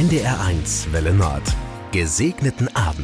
NDR1 Welle Nord. Gesegneten Abend.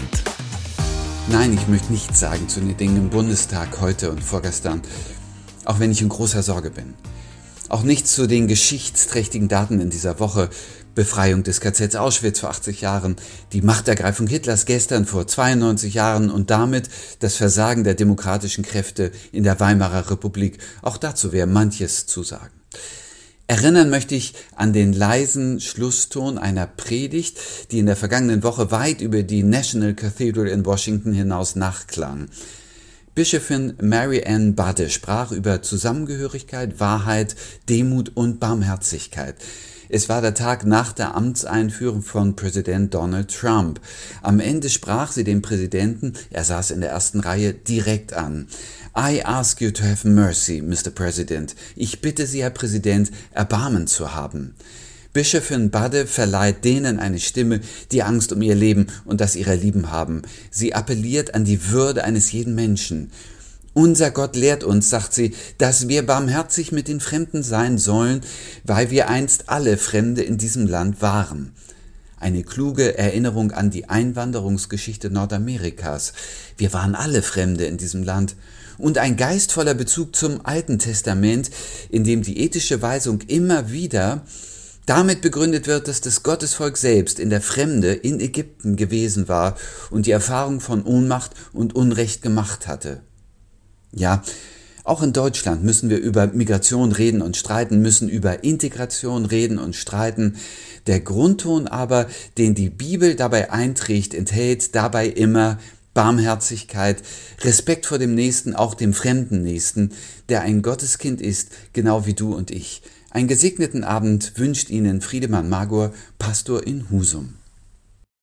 Nein, ich möchte nichts sagen zu den Dingen im Bundestag heute und vorgestern, auch wenn ich in großer Sorge bin. Auch nichts zu den geschichtsträchtigen Daten in dieser Woche. Befreiung des KZ Auschwitz vor 80 Jahren, die Machtergreifung Hitlers gestern vor 92 Jahren und damit das Versagen der demokratischen Kräfte in der Weimarer Republik. Auch dazu wäre manches zu sagen. Erinnern möchte ich an den leisen Schlusston einer Predigt, die in der vergangenen Woche weit über die National Cathedral in Washington hinaus nachklang. Bischöfin Mary Ann Badde sprach über Zusammengehörigkeit, Wahrheit, Demut und Barmherzigkeit. Es war der Tag nach der Amtseinführung von Präsident Donald Trump. Am Ende sprach sie den Präsidenten, er saß in der ersten Reihe, direkt an. I ask you to have mercy, Mr. President. Ich bitte Sie, Herr Präsident, Erbarmen zu haben. Bischöfin Badde verleiht denen eine Stimme, die Angst um ihr Leben und das ihrer Lieben haben. Sie appelliert an die Würde eines jeden Menschen. Unser Gott lehrt uns, sagt sie, dass wir barmherzig mit den Fremden sein sollen, weil wir einst alle Fremde in diesem Land waren. Eine kluge Erinnerung an die Einwanderungsgeschichte Nordamerikas. Wir waren alle Fremde in diesem Land. Und ein geistvoller Bezug zum Alten Testament, in dem die ethische Weisung immer wieder damit begründet wird, dass das Gottesvolk selbst in der Fremde in Ägypten gewesen war und die Erfahrung von Ohnmacht und Unrecht gemacht hatte. Ja, auch in Deutschland müssen wir über Migration reden und streiten, müssen über Integration reden und streiten. Der Grundton aber, den die Bibel dabei einträgt, enthält dabei immer Barmherzigkeit, Respekt vor dem Nächsten, auch dem fremden Nächsten, der ein Gotteskind ist, genau wie du und ich. Einen gesegneten Abend wünscht Ihnen Friedemann Magor, Pastor in Husum.